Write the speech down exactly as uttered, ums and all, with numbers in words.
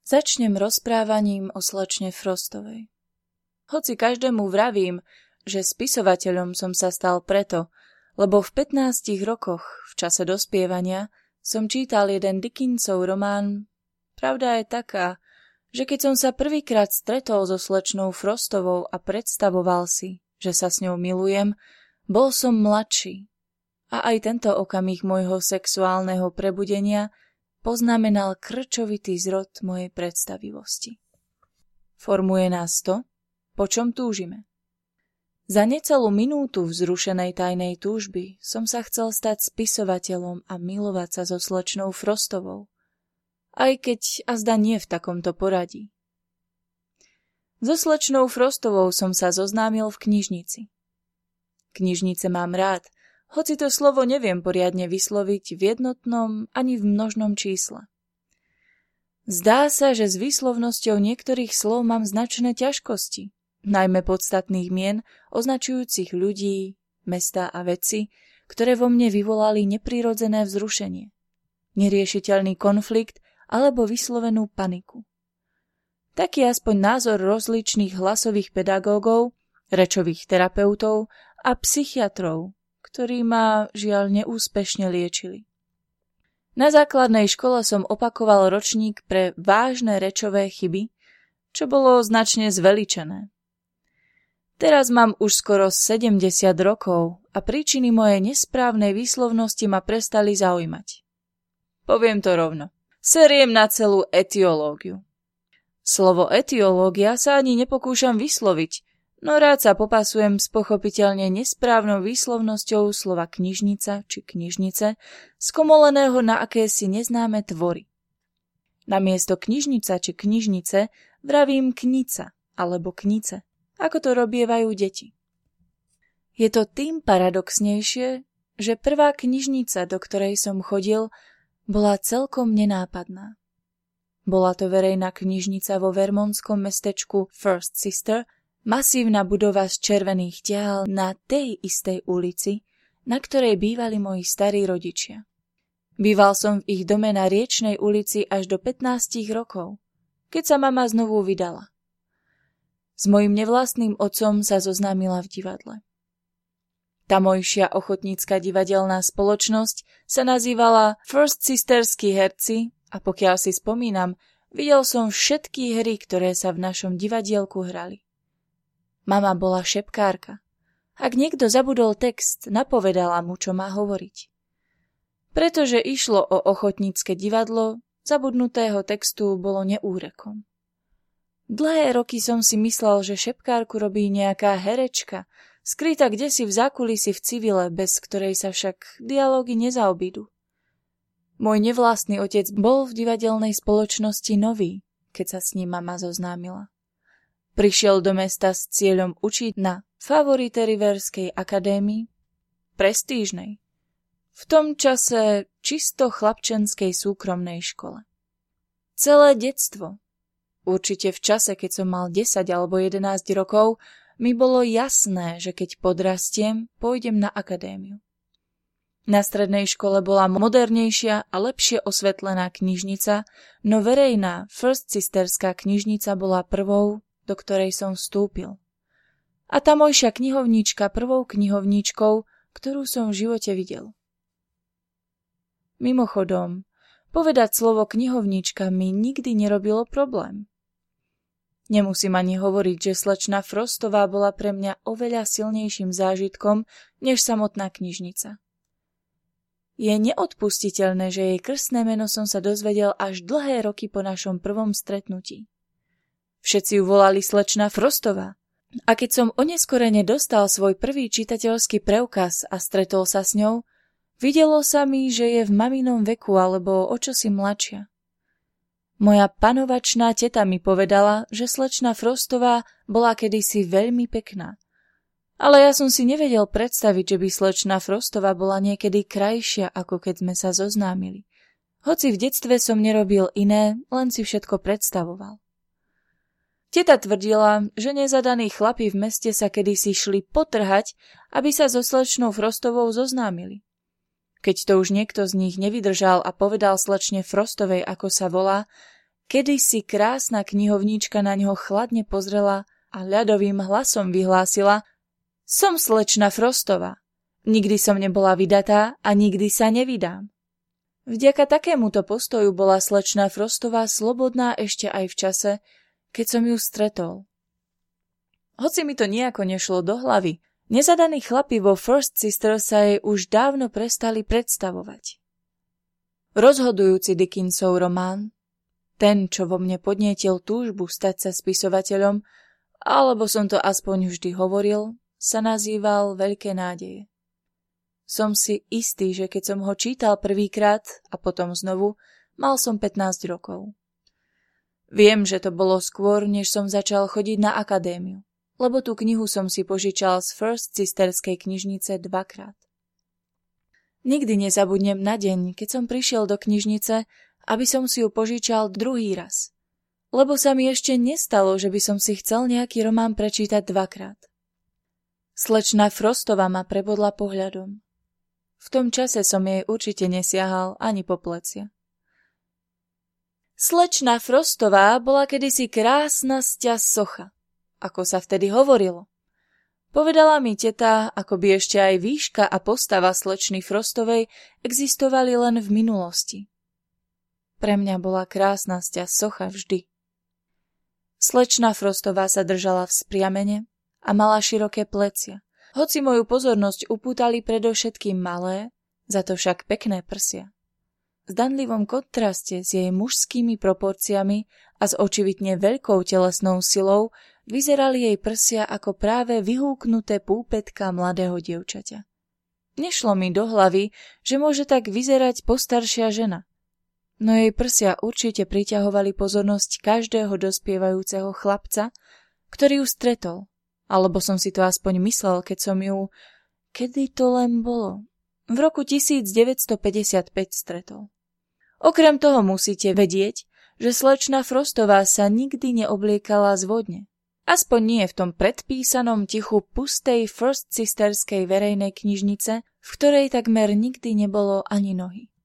Začnem rozprávaním o slečne Frostovej. Hoci každému vravím, že spisovateľom som sa stal preto, lebo v pätnástich rokoch, v čase dospievania, som čítal jeden Dickinsov román. Pravda je taká, že keď som sa prvýkrát stretol so slečnou Frostovou a predstavoval si, že sa s ňou milujem, bol som mladší. A aj tento okamih môjho sexuálneho prebudenia poznamenal krčovitý zrod mojej predstavivosti. Formuje nás to, po čom túžime. Za necelú minútu vzrušenej tajnej túžby som sa chcel stať spisovateľom a milovať sa so slečnou Frostovou, aj keď azda nie v takomto poradí. So slečnou Frostovou som sa zoznámil v knižnici. Knižnice mám rád, hoci to slovo neviem poriadne vysloviť v jednotnom ani v množnom čísle. Zdá sa, že s výslovnosťou niektorých slov mám značné ťažkosti, najmä podstatných mien označujúcich ľudí, mestá a veci, ktoré vo mne vyvolali neprirodzené vzrušenie, neriešiteľný konflikt alebo vyslovenú paniku. Taký aspoň názor rozličných hlasových pedagógov, rečových terapeutov a psychiatrov, ktorí ma žiaľ neúspešne liečili. Na základnej škole som opakoval ročník pre vážne rečové chyby, čo bolo značne zveličené. Teraz mám už skoro sedemdesiat rokov a príčiny mojej nesprávnej výslovnosti ma prestali zaujímať. Poviem to rovno. Seriem na celú etiológiu. Slovo etiológia sa ani nepokúšam vysloviť, no rád sa popasujem s pochopiteľne nesprávnou výslovnosťou slova knižnica či knižnice, skomoleného na akési neznáme tvory. Namiesto knižnica či knižnice vravím knica alebo knice, ako to robievajú deti. Je to tým paradoxnejšie, že prvá knižnica, do ktorej som chodil, bola celkom nenápadná. Bola to verejná knižnica vo vermontskom mestečku First Sister, masívna budova z červených tiahal na tej istej ulici, na ktorej bývali moji starí rodičia. Býval som v ich dome na Riečnej ulici až do pätnástich rokov, keď sa mama znovu vydala. S mojím nevlastným otcom sa zoznámila v divadle. Tamojšia ochotnícka divadelná spoločnosť sa nazývala First Sisterskí herci a pokiaľ si spomínam, videl som všetky hry, ktoré sa v našom divadielku hrali. Mama bola šepkárka. Ak niekto zabudol text, napovedala mu, čo má hovoriť. Pretože išlo o ochotnícke divadlo, zabudnutého textu bolo neúrekom. Dlhé roky som si myslel, že šepkárku robí nejaká herečka, skrytá kdesi v zákulisí v civile, bez ktorej sa však dialógy nezaobídu. Môj nevlastný otec bol v divadelnej spoločnosti nový, keď sa s ním mama zoznámila. Prišiel do mesta s cieľom učiť na Favorite Riverskej akadémii, prestížnej, v tom čase čisto chlapčenskej súkromnej škole. Celé detstvo, určite v čase, keď som mal desať alebo jedenásť rokov, mi bolo jasné, že keď podrastiem, pôjdem na akadémiu. Na strednej škole bola modernejšia a lepšie osvetlená knižnica, no verejná First Sisterská knižnica bola prvou, do ktorej som vstúpil. A tamojšia knihovníčka prvou knihovníčkou, ktorú som v živote videl. Mimochodom, povedať slovo knihovníčka mi nikdy nerobilo problém. Nemusím ani hovoriť, že slečna Frostová bola pre mňa oveľa silnejším zážitkom, než samotná knižnica. Je neodpustiteľné, že jej krstné meno som sa dozvedel až dlhé roky po našom prvom stretnutí. Všetci ju volali slečna Frostová. A keď som oneskorene dostal svoj prvý čitateľský preukaz a stretol sa s ňou, videlo sa mi, že je v maminom veku alebo o čosi mladšia. Moja panovačná teta mi povedala, že slečna Frostová bola kedysi veľmi pekná. Ale ja som si nevedel predstaviť, že by slečna Frostová bola niekedy krajšia, ako keď sme sa zoznámili. Hoci v detstve som nerobil iné, len si všetko predstavoval. Teta tvrdila, že nezadaní chlapi v meste sa kedysi šli potrhať, aby sa so slečnou Frostovou zoznámili. Keď to už niekto z nich nevydržal a povedal slečne Frostovej, ako sa volá, Kedysi krásna knihovníčka na ňoho chladne pozrela a ľadovým hlasom vyhlásila: Som slečna Frostová. Nikdy som nebola vydatá a nikdy sa nevydám. Vďaka takémuto postoju bola slečna Frostová slobodná ešte aj v čase, keď som ju stretol. Hoci mi to nejako nešlo do hlavy, nezadaní chlapi vo First Sisters sa jej už dávno prestali predstavovať. Rozhodujúci Dickinsov román, ten, čo vo mne podnietil túžbu stať sa spisovateľom, alebo som to aspoň vždy hovoril, sa nazýval Veľké nádeje. Som si istý, že keď som ho čítal prvýkrát a potom znovu, mal som pätnásť rokov. Viem, že to bolo skôr, než som začal chodiť na akadémiu, lebo tú knihu som si požičal z First Sisterskej knižnice dvakrát. Nikdy nezabudnem na deň, keď som prišiel do knižnice, aby som si ju požičal druhý raz. Lebo sa mi ešte nestalo, že by som si chcel nejaký román prečítať dvakrát. Slečna Frostová ma prebodla pohľadom. V tom čase som jej určite nesiahal ani po plecia. Slečna Frostová bola kedysi krásna sťa socha, ako sa vtedy hovorilo. Povedala mi teta, ako by ešte aj výška a postava slečny Frostovej existovali len v minulosti. Pre mňa bola krásna sťa socha vždy. Slečna Frostová sa držala vzpriamene a mala široké plecia, hoci moju pozornosť upútali predovšetkým malé, za to však pekné prsia. V zdanlivom kontraste s jej mužskými proporciami a s očividne veľkou telesnou silou vyzerali jej prsia ako práve vyhúknuté púpetka mladého dievčaťa. Nešlo mi do hlavy, že môže tak vyzerať postaršia žena. No jej prsia určite priťahovali pozornosť každého dospievajúceho chlapca, ktorý ju stretol, alebo som si to aspoň myslel, keď som ju, kedy to len bolo, v roku devätnásťstopäťdesiatpäť stretol. Okrem toho musíte vedieť, že slečna Frostová sa nikdy neobliekala zvodne, aspoň nie v tom predpísanom tichu pustej First Sisterskej verejnej knižnice, v ktorej takmer nikdy nebolo ani nohy.